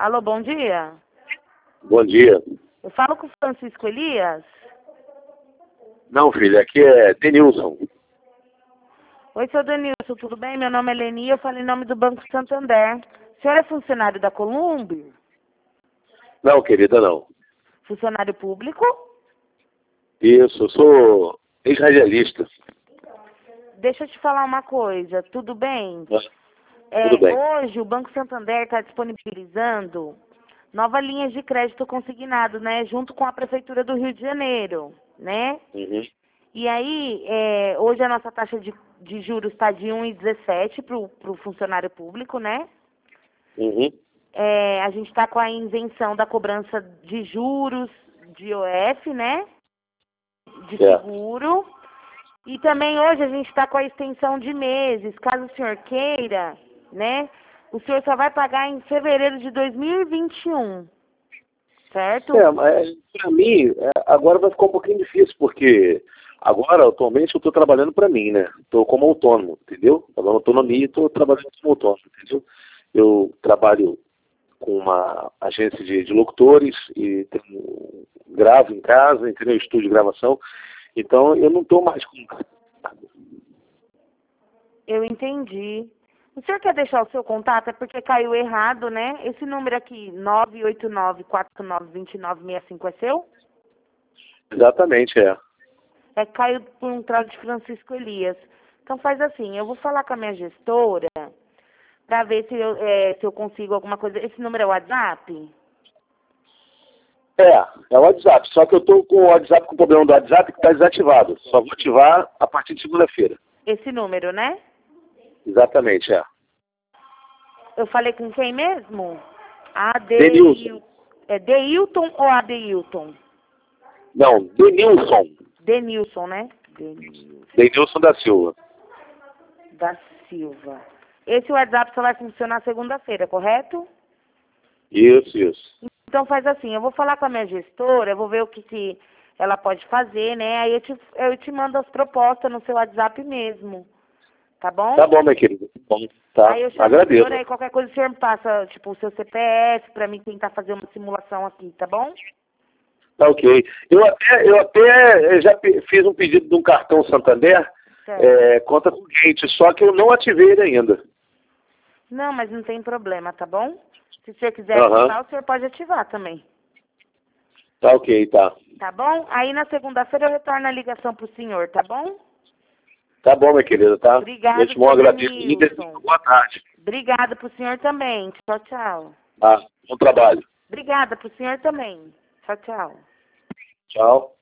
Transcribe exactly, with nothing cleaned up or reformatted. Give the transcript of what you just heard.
Alô, bom dia. Bom dia. Eu falo com o Francisco Elias. Não, filho, aqui é Denilson. Oi, seu Denilson, tudo bem? Meu nome é Leni, eu falo em nome do Banco Santander. O senhor é funcionário da Columbi? Não, querida, não. Funcionário público? Isso, eu sou ex-radialista. Deixa eu te falar uma coisa, tudo bem? Ah, É, tudo bem. hoje o Banco Santander está disponibilizando novas linhas de crédito consignado, né? Junto com a Prefeitura do Rio de Janeiro, né? Uhum. E aí, é, hoje a nossa taxa de, de juros está de um vírgula dezessete para o funcionário público, né? Uhum. É, a gente está com a isenção da cobrança de juros, de I O F, né? De Certo. seguro. E também hoje a gente está com a extensão de meses. Caso o senhor queira, né? O senhor só vai pagar em fevereiro de dois mil e vinte e um. Certo? É, mas para mim, é, agora vai ficar um pouquinho difícil, porque agora, atualmente, eu estou trabalhando para mim, né? Estou como autônomo, entendeu? Estou dando autonomia e estou trabalhando como autônomo, entendeu? Eu trabalho com uma agência de, de locutores e tenho, gravo em casa, entendeu? Estúdio de gravação. Então, eu não estou mais com... Eu entendi. O senhor quer deixar o seu contato? É porque caiu errado, né? Esse número aqui, nove oito nove, quatro nove dois nove seis cinco, é seu? Exatamente, é. É que caiu por um trato de Francisco Elias. Então faz assim, eu vou falar com a minha gestora para ver se eu, é, se eu consigo alguma coisa. Esse número é o WhatsApp? É, é o WhatsApp. Só que eu estou com o WhatsApp, com o problema do WhatsApp que está desativado. Só vou ativar a partir de segunda-feira. Esse número, né? Exatamente, é. Eu falei com quem mesmo? Denilson. Adeil... É Deilton ou Adeilton? Não, Denilson. Denilson, né? Denilson Denilson da Silva. da Silva. Esse WhatsApp só vai funcionar segunda-feira, correto? Isso, isso. Então faz assim, eu vou falar com a minha gestora, eu vou ver o que, que ela pode fazer, né? Aí eu te, eu te mando as propostas no seu WhatsApp mesmo, tá bom? Tá bom, minha querida. Bom, tá. Aí eu chamo Agradeço. o senhor, aí qualquer coisa o senhor me passa, tipo, o seu C P F pra mim tentar fazer uma simulação aqui, tá bom? Tá ok. Eu até, eu até já pe- fiz um pedido de um cartão Santander, Certo. é, conta corrente, só que eu não ativei ele ainda. Não, mas não tem problema, tá bom? Se o senhor quiser Aham. ativar, o senhor pode ativar também. Tá ok, tá. Tá bom? Aí na segunda-feira eu retorno a ligação pro senhor, tá bom? Tá bom, minha querida, tá? Obrigada, Gente, bom, seu agradeço. E Denilson. boa tarde. Obrigada pro senhor também. Tchau, tchau. Tá, bom trabalho. Obrigada pro senhor também. Tchau, tchau. Tchau.